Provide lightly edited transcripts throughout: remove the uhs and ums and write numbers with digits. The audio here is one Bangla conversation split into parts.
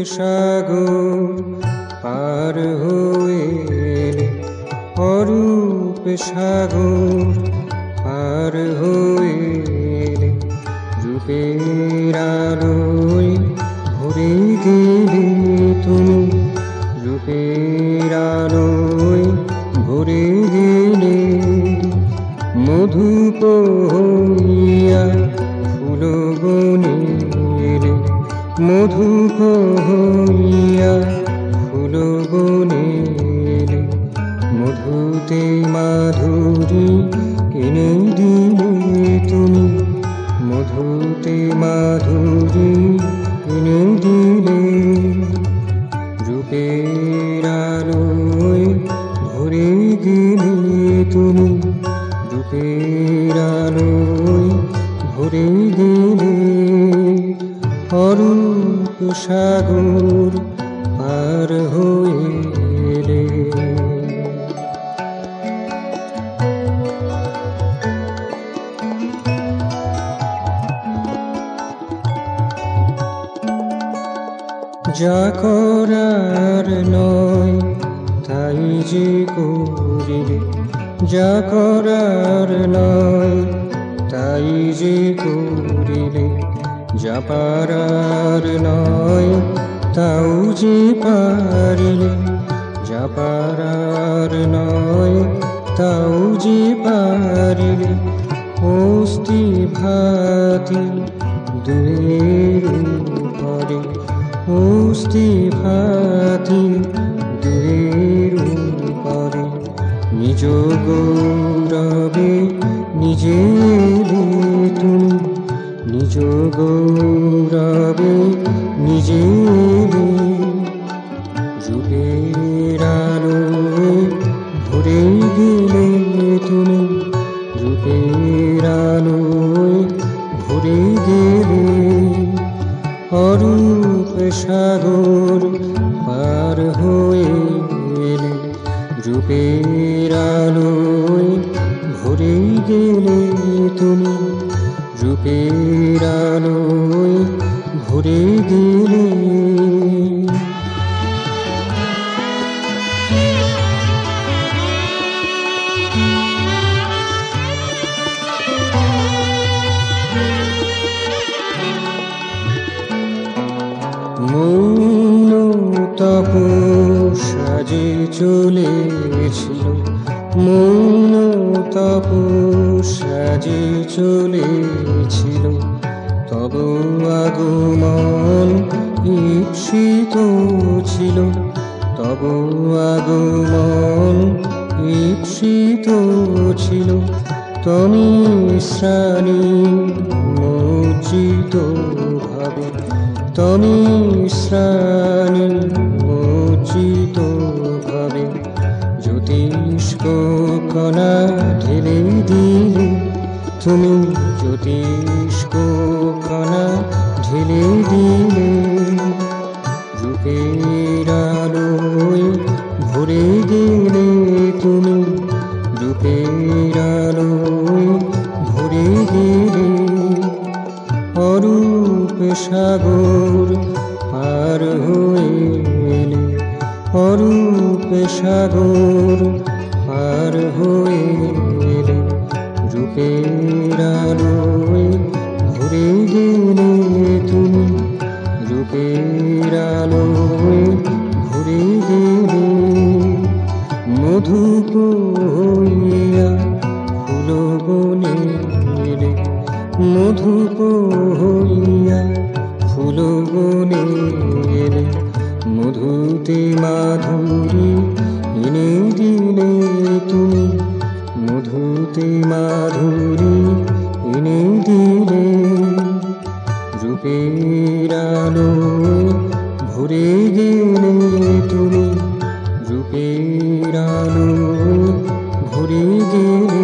সাগর পার হয়ে এলে, অরূপ সাগর পার হয়ে এলে, রূপের আলোয় ভরে গেলে তুমি, রূপের আলোয় ভরে গেলে, মধুপ হইয়া ফুল বনে এলে, মধুপ হইয়া ফুল বনে এলে, মধুতে মাধুরী এনে দিলে তুমি, মধুতে মাধুরী এনে দিলে, রূপের আলোয় ভরে গেলে তুমি, রূপের আলোয় ভরে গেলে, অরূপ সাগর পার হয়ে এলে। যা করার নয় তাই যে করিলে, যা করার নয় তাই যে করিলে, যা পারার নয় তাও যে পারিলে, যা পারার নয় তাও যে পারিলে, অস্তি ভাতি দুয়ের উপরে, অস্তি ভাতি দুয়ের উপরে, নিজ গৌরবে নিজে এলে তুমি, নিজ গৌরবে নিজে এলে, রূপের আলোয় ভরে গেলে তুমি, রূপের আলোয় ভরে গেলে, অরূপ সাগর পার হয়ে এলে, রূপের আলোয় ভরে গেলে তুমি, রূপের আলোয় ভরে গেলে। মৌন তপস সাজে চলেছিল, মৌন তপস সাজে চলেছিল, তব আগমন ঈপ্সিত ছিল, তব আগমন ঈপ্সিত ছিল, তুমি শ্রাণী মোচিত ভাবে, তুমি শ্রাণী মোচিত ভাবে, জ্যোতিষ্ক কণা ঢেলে দিলে তুমি, জ্যোতিষ্ক কণা ঢেলে দিলে, রূপের আলোয় ভরে গেলে তুমি, রূপের আলোয় ভরে গেলে, অরূপ সাগর পার হয়ে এলে, অরূপ সাগর পার হয়ে এলে, রূপের আলোয় ভরে গেলে তুমি, রূপের আলোয় ভরে গেলে, মধুপ হইয়া ফুল বনে এলে, মধুপ হইয়া ফুল বনে এলে, মধুতে মাধুরী এনে দিলে তুমি, মধুতে মাধুরী এনে দিলে, রূপের আলোয় ভরে গেলে তুমি, রূপের আলোয় ভরে গেলে,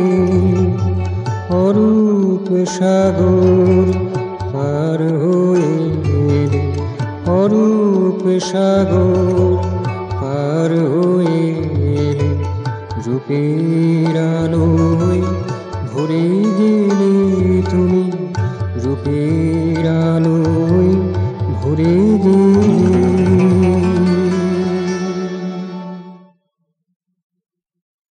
অরূপ সাগর পার হয়ে এলে, অরূপ সাগর পার হয়ে এলে, রূপের আলোয় ভরে গেলে তুমি, রূপের